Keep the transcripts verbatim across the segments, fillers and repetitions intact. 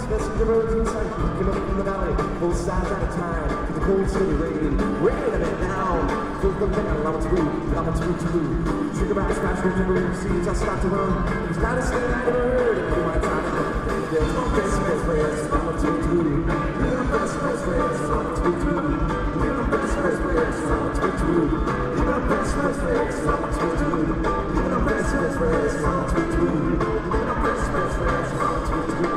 Messing the roads inside, came up from the valley, both sides at a time, with the cold city rain. Wait a minute now, feels the thing I love to do, love to do, to do. Sugar bags, fast roads, and blue seeds, I start to run. It's not a thing I never heard, and every one time I go, there's no best, best ways, love to do. You're the best, best ways, love to do. You're the best, best ways, love to do. You're the best, best ways, love to do. You're the best, best ways, love to do. You're the best, best ways, love to do.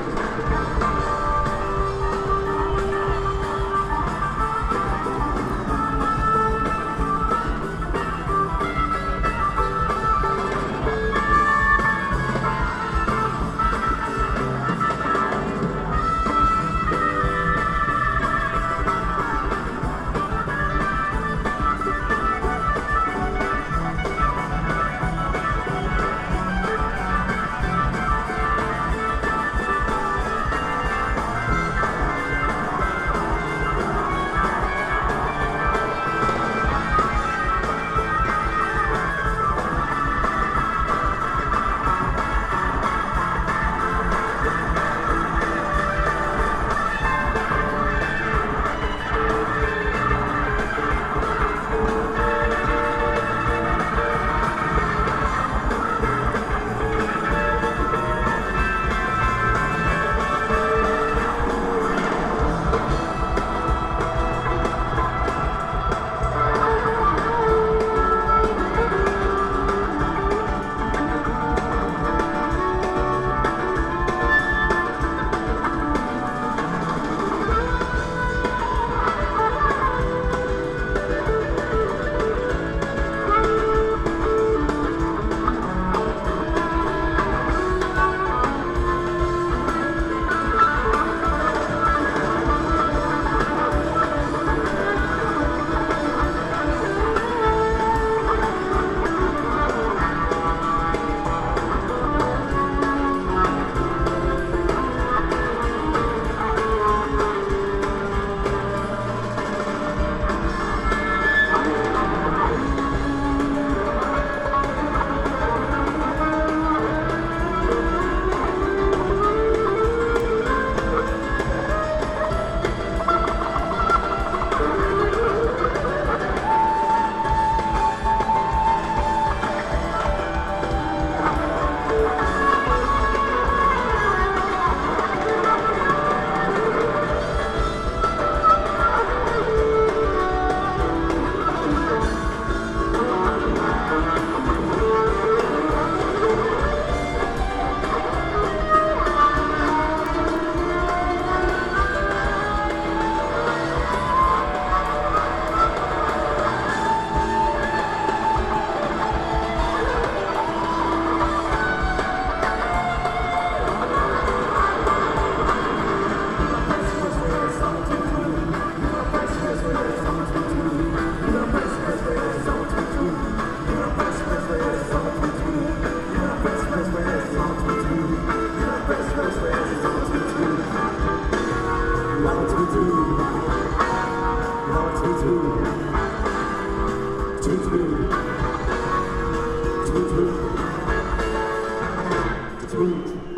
Sweet.